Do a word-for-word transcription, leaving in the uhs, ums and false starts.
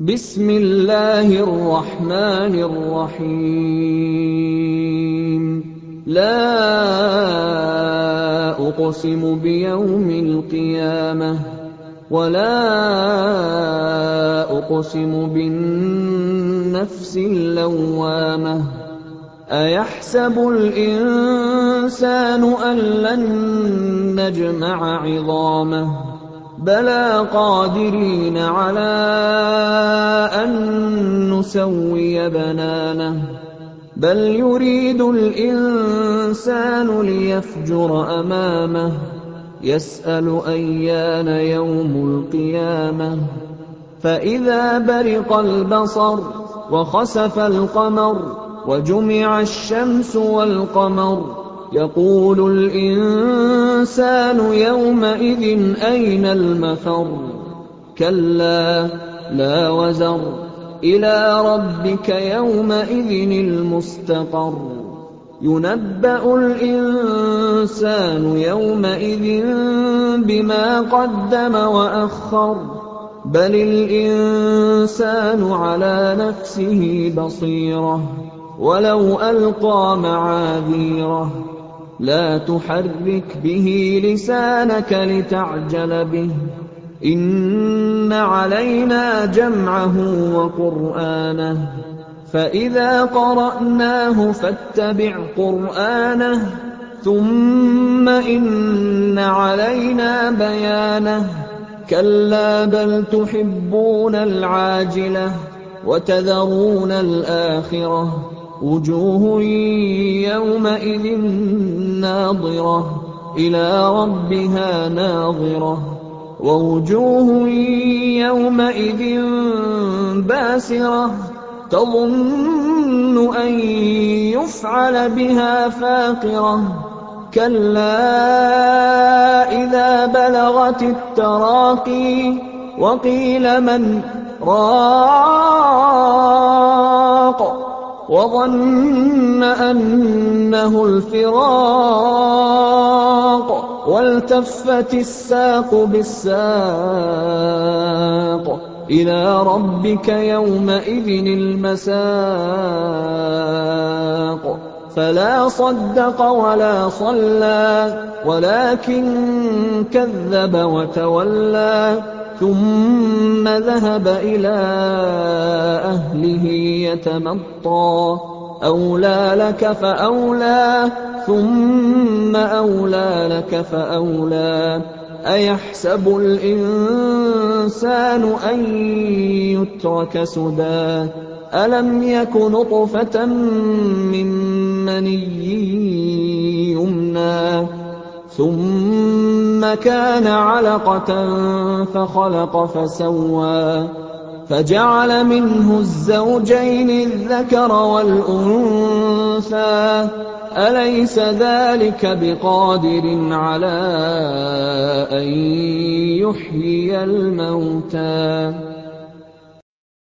بسم الله الرحمن الرحيم لا أقسم بيوم القيامة ولا أقسم بالنفس اللوامة أيحسب الإنسان أن لن نجمع عظامه بلى قادرين على أن نسوي بنانه بل يريد الإنسان ليفجر أمامه يسأل أيان يوم القيامة فإذا برق البصر وخسف القمر وجمع الشمس والقمر يقول الإنسان يومئذ أين المفر كلا لا وزر إلى ربك يومئذ المستقر ينبأ الإنسان يومئذ بما قدم وأخر بل الإنسان على نفسه بصيرة ولو ألقى معاذيره لا تحرك به لسانك لتعجل به إن علينا جمعه وقرآنه فإذا قرأناه فاتبع قرآنه ثم إن علينا بيانه كلا بل تحبون العاجلة وتذرون الآخرة وجوه يومئذ ناظرة إلى ربها ناظرة ووجوه يومئذ باسرة تظن أن يفعل بها فاقرة كلا إذا بلغت التراقي وقيل من راق وظن أنه الفراق والتفت الساق بالساق إلى ربك يومئذ المساق فلا صدق ولا صلى ولكن كذب وتولى ثم ذهب إلى أهله يتمطى أولى لك فأولى ثم أولى لك فأولى أيحسب الإنسان أن يترك سدى ألم يك نطفة من مني يمنى ثم كان علقة فخلق فسوى فجعل منه الزوجين الذكر والأنثى أليس ذلك بقادر على أن يحيي الموتى